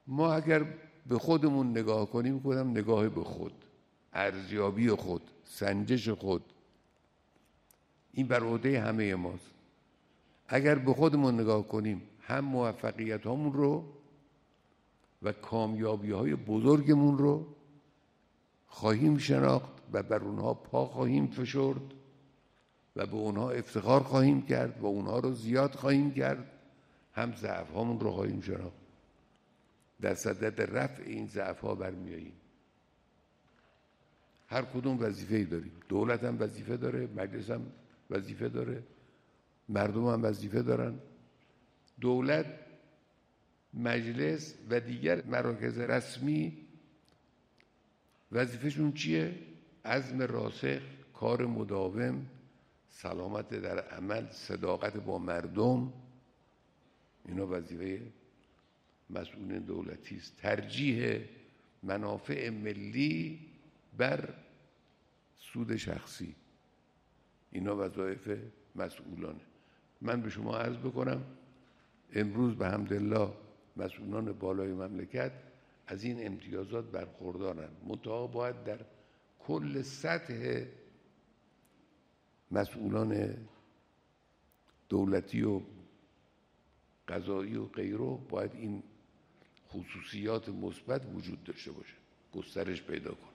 ما اگر به خودمون نگاه کنیم، کدام نگاه به خود، ارزیابی خود، سنجش خود، این بر عهده همه ماست. اگر به خودمون نگاه کنیم، هم موفقیت هامون رو و کامیابی های بزرگمون رو خواهیم شناخت و بر اونها پا خواهیم فشرد و به اونها افتخار خواهیم کرد و اونها رو زیاد خواهیم کرد. هم ضعف هامون رو خواهیم شناخت، در صدد رفع این ضعف ها برمیاییم. هر کدوم وظیفه‌ای داریم. دولت هم وظیفه داره، مجلس هم وظیفه داره، مردم هم وظیفه دارن. دولت، مجلس و دیگر مراکز رسمی وظیفهشون چیه؟ عزم راسخ، کار مداوم، سلامت در عمل، صداقت با مردم، اینا وظیفه مسئولین دولتی است. ترجیح منافع ملی بر سود شخصی، اینا وظایف مسئولانه. من به شما عرض بکنم امروز به حمدالله مسئولان بالای مملکت از این امتیازات برخوردارن، منتها باید در کل سطح مسئولان دولتی و قضایی و غیره باید این خصوصیات مثبت وجود داشته باشه، گسترش پیدا کنه.